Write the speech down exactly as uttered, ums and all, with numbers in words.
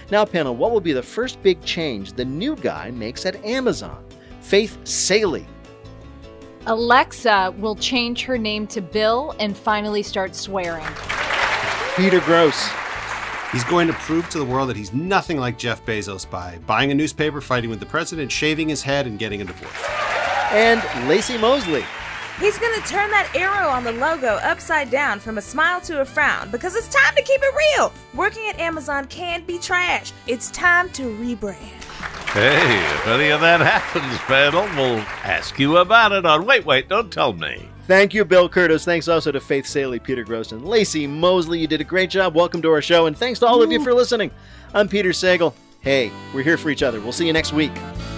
Now, panel, what will be the first big change the new guy makes at Amazon? Faith Salie. Alexa will change her name to Bill and finally start swearing. Peter Grosz. He's going to prove to the world that he's nothing like Jeff Bezos by buying a newspaper, fighting with the president, shaving his head, and getting a divorce. And Laci Mosley. He's going to turn that arrow on the logo upside down from a smile to a frown because it's time to keep it real. Working at Amazon can't be trash. It's time to rebrand. Hey, if any of that happens, panel, we'll ask you about it on Wait, Wait, Don't Tell Me. Thank you, Bill Curtis. Thanks also to Faith Salie, Peter Grosz, and Laci Mosley. You did a great job. Welcome to our show, and thanks to all of you for listening. I'm Peter Sagal. Hey, we're here for each other. We'll see you next week.